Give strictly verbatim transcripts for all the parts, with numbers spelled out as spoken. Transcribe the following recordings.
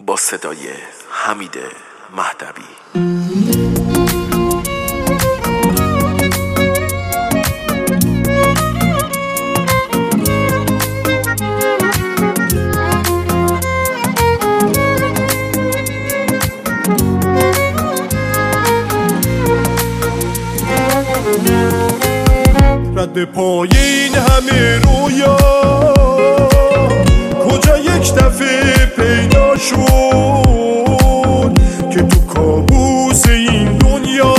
با صدای حمید مهدوی. رد پای این همه رویا کجا یک دفعه پیدا شد که تو کابوس این دنیا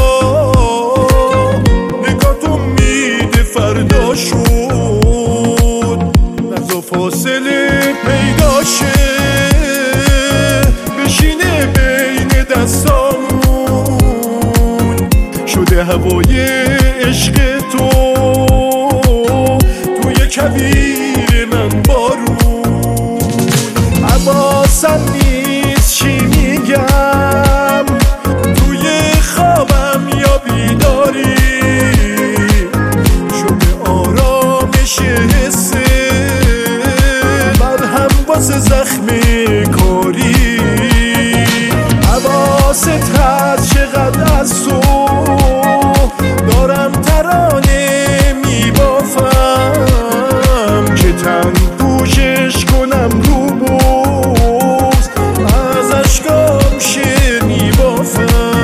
نگاه تو امید فردا شد. نزا فاصله پیدا شه بشینه بین دستامون شده هوای عشق تو توی کویر من بارون. حواسم نیست چی میگم توی خوابم یا بیداری شده آرامش حسه مرهم واسه زخم کاری. حواست هست چقدر از تو دارم ترانه میبافم که تن پوشش کنم رو بوز از اشکام شعر میبافم.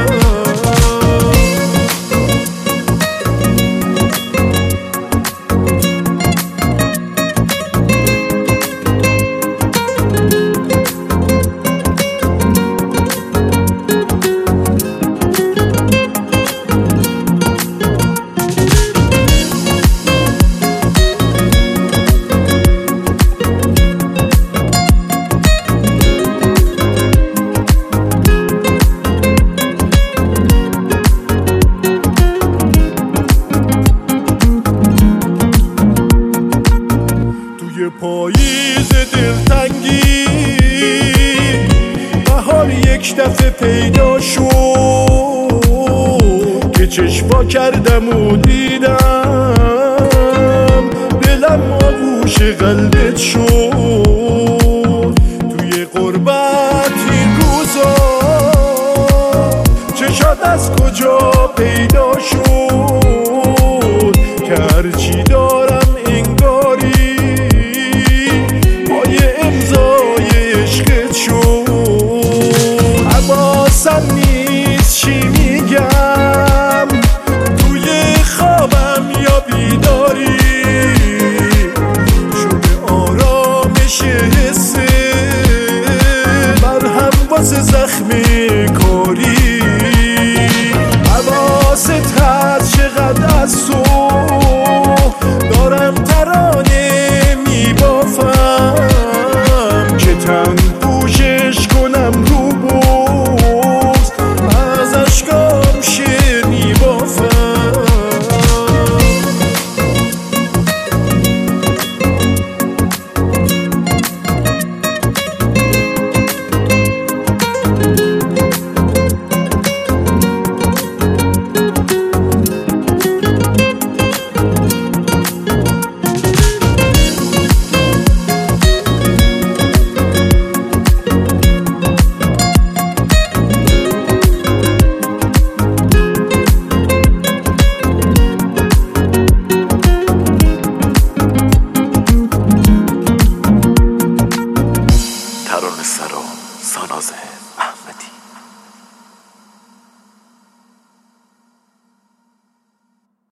پاییز دلتنگی بهار یک دفعه پیدا شد که چشما کردم و دیدم دلم آغوش قلبت شد. توی غربت این روزا چشات از کجا پیدا شد که هرچی دارم انگاری حواسم نیست چی میگم توی خوابم یا بیداری شده آرامش حسه مرهم واسه زخم کاری. حواست هست چقدر از تو دارم ترانه میبافم که تن پوشش کنم رو بوز از اشکام شعر میبافم. ترانه سرا سانازه.